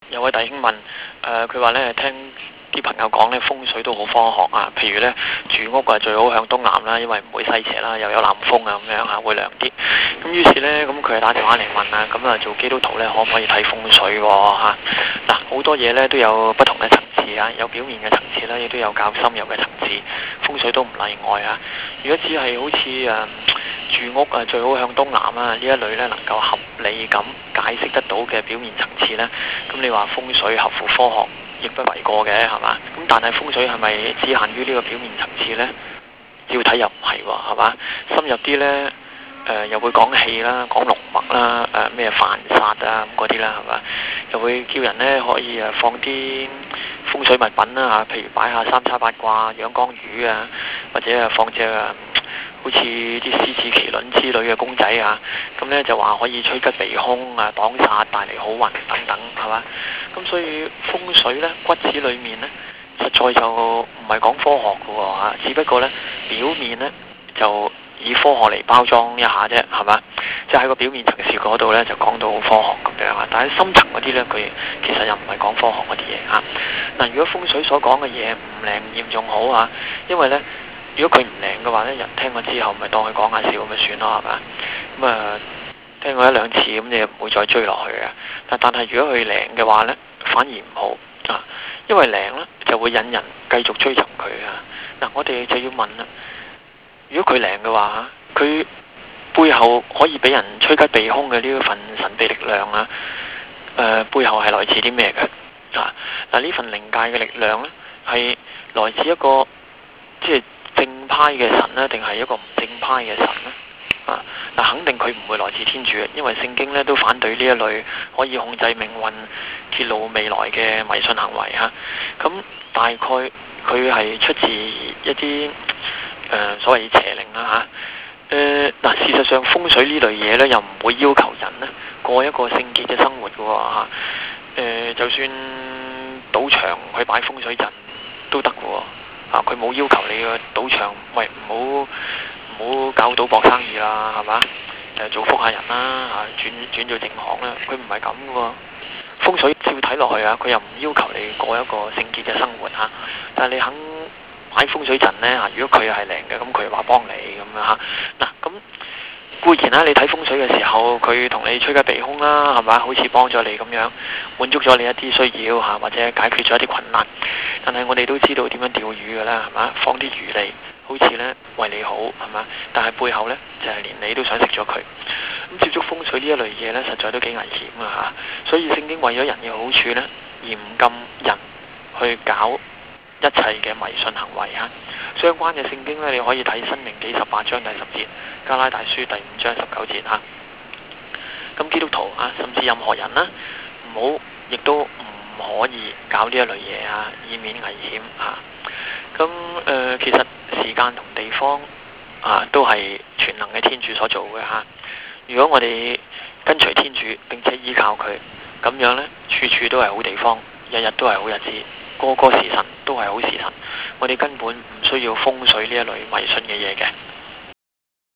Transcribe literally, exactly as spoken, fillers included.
有位弟兄問，誒佢話咧聽啲朋友講咧風水都好科學啊，譬如咧住屋啊最好向東南啦，因為唔會西斜啦，又有南風啊咁樣嚇，會涼啲。咁於是咧咁佢打電話嚟問啊，咁啊做基督徒咧可唔可以睇風水喎嚇？嗱好多嘢咧都有不同嘅層次啊，有表面嘅層次啦，亦都有較深入嘅層次，風水都唔例外啊。如果只係好似誒，住屋啊最好向東南啊呢一類咧能夠合理咁解釋得到嘅表面層次呢，咁你話風水合乎科學亦不為過嘅係嘛？咁但係風水係咪只限於呢個表面層次呢？要睇又唔係喎係嘛？深入啲呢，誒、呃、又會講氣啦，講龍脈啦，誒咩犯煞啊咁嗰啲啦係嘛？又會叫人呢可以誒放啲風水物品啦嚇，譬如擺下三叉八卦、養缸魚啊，或者啊放隻啊好似啲獅子麒麟之類嘅公仔啊，咁呢就話可以趨吉避凶啊、擋煞、帶嚟好運等等，係嘛？咁所以風水呢，骨子裏面呢，實在就唔係講科學嘅喎嚇，只不過呢，表面呢就以科學嚟包裝一下啫，係嘛？即係喺個表面層次嗰度呢，就講到好科學咁樣啊，但係深層嗰啲呢，佢其實又唔係講科學嗰啲嘢嚇。嗱，如果風水所講嘅嘢唔靈驗仲好啊，因為呢。如果佢唔靈嘅話咧，人聽過之後咪當佢講下笑咁咪算咯，係嘛？咁啊，聽過一兩次咁，你唔會再追落去嘅。但但係如果佢靈嘅話咧，反而唔好啊，因為靈咧就會引人繼續追尋佢啊。嗱，我哋就要問啦，如果佢靈嘅話，佢背後可以俾人趨吉避凶嘅呢份神秘力量啊，誒、呃、背後係來自啲咩嘅啊？嗱，呢份靈界嘅力量咧，係來自一個即係正派嘅神呢，定係一個唔正派嘅神呢？啊，嗱，肯定佢唔會來自天主嘅，因為聖經呢都反對呢一類可以控制命運、揭露未來嘅迷信行為嚇。咁、啊、大概佢係出自一啲誒、呃、所謂邪靈啦嚇。誒、啊、嗱，事實上風水呢類嘢呢，又唔會要求人呢過一個聖潔嘅生活嘅喎嚇。誒、啊，就算賭場去擺風水陣都得嘅喎。啊！佢冇要求你個賭場，喂，唔好唔好搞賭博生意啦，係嘛？誒，造福下人啦，嚇，轉轉做正行啦。佢唔係咁嘅喎，風水照睇落去啊，佢又唔要求你過一個聖潔嘅生活嚇。但係你肯買風水陣呢，嚇，如果佢係靈嘅，咁佢話幫你咁樣嚇。嗱，咁固然啦，你睇風水嘅時候，佢同你趨吉避凶啦，係嘛？好似幫咗你咁樣，滿足咗你一啲需要嚇，或者解決咗一啲困難。但係我哋都知道點樣釣魚㗎啦，係嘛？放啲魚嚟，好似呢為你好，係嘛？但係背後呢，就係、是、連你都想食咗佢。咁接觸風水呢一類嘢呢，實在都幾危險啊嚇！所以聖經為咗人嘅好處呢，嚴禁人去搞一切嘅迷信行為嚇。相關嘅聖經呢，你可以睇《申命記》十八章第十節，《加拉太書》第五章十九節嚇。咁基督徒啊，甚至任何人啦，唔好亦都唔可以搞呢一類嘢啊，以免危險嚇。咁、啊、誒、呃，其實時間同地方啊，都係全能嘅天主所做嘅嚇、啊。如果我哋跟隨天主並且依靠佢，咁樣呢，處處都係好地方，日日都係好日子，個個時辰都係好時辰。我哋根本唔需要風水呢一類迷信嘅嘢嘅。